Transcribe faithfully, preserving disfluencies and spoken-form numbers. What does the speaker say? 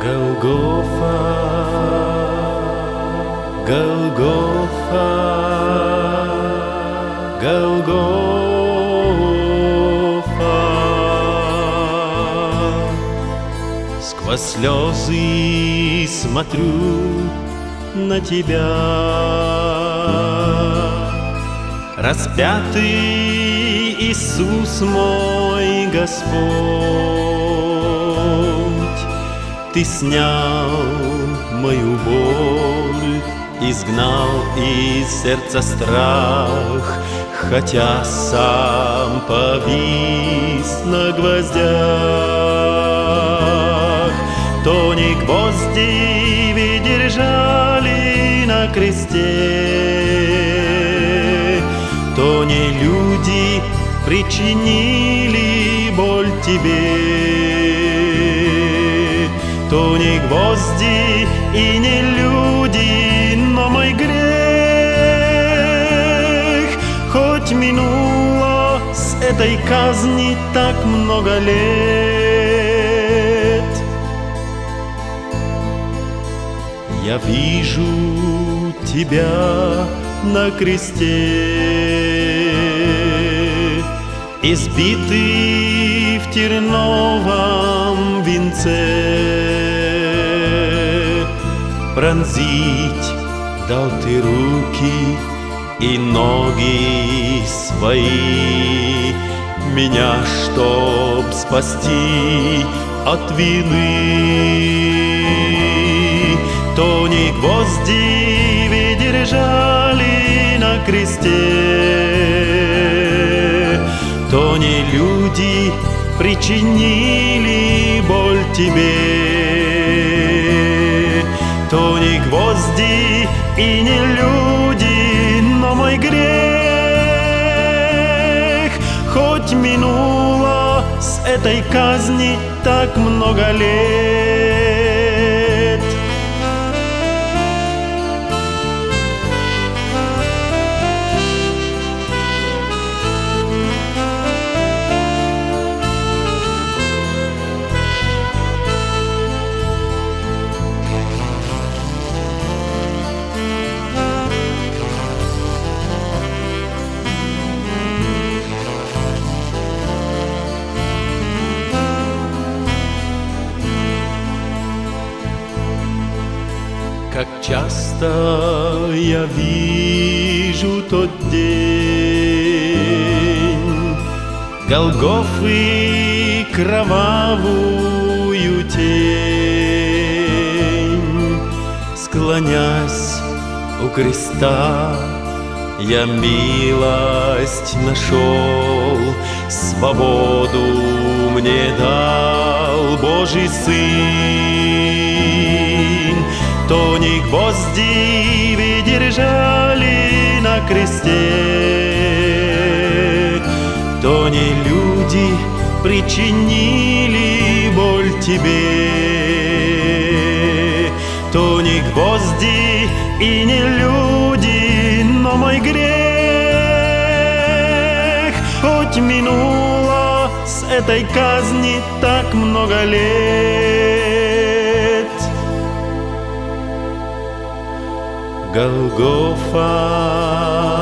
Голгофа, Голгофа, Голгофа. Сквозь слезы смотрю на тебя, распятый Иисус мой Господь. Ты снял мою боль, изгнал из сердца страх, хотя сам повис на гвоздях. То не гвозди ведь держали на кресте, то не люди причинили боль тебе, то не гвозди и не люди, но мой грех. Хоть минуло с этой казни так много лет, я вижу тебя на кресте, избитый в терновом венце. Пронзить дал ты руки и ноги свои, меня, чтоб спасти от вины. То не гвозди ведь держали на кресте, то не люди причинили боль тебе, то не гвозди и не люди, но мой грех. Хоть минуло с этой казни так много лет, как часто я вижу тот день Голгофы кровавую тень. Склонясь у креста, я милость нашел, свободу мне дал Божий Сын. То не гвозди ведь держали на кресте, то не люди причинили боль тебе, то не гвозди и не люди, но мой грех. Хоть минуло с этой казни так много лет, Голгофа,